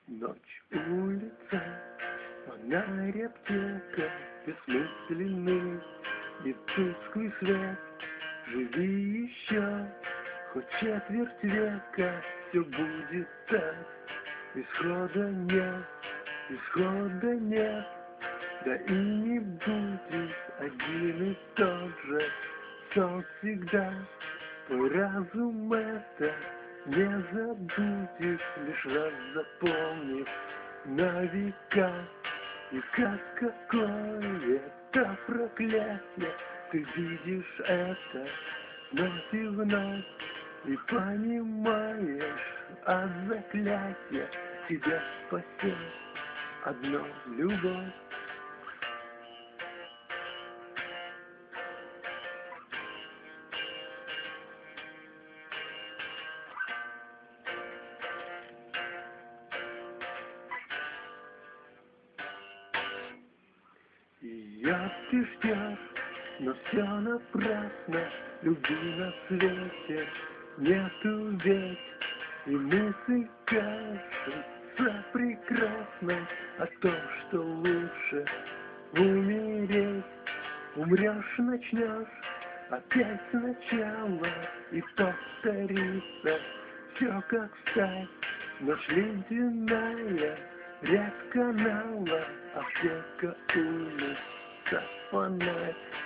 Ночь, улица, фонарь, аптека, бессмысленный и тусклый свет. Живи еще, хоть четверть века, все будет так. Исхода нет, да и не будет один и тот же сон всегда. Твой разум это не забудет, лишь раз запомнив на века. И как какое-то проклятие ты видишь это вновь и вновь, и понимаешь, от заклятия тебя спасет одно — любовь. Ее ты ждешь, но все напрасно, любви на свете нету ведь. И мысль кажется прекрасной о том, что лучше умереть. Умрешь, начнешь опять сначала, и повторится все как встать. Ночь ледяная, ряд канала, аптека, улица, фонарь.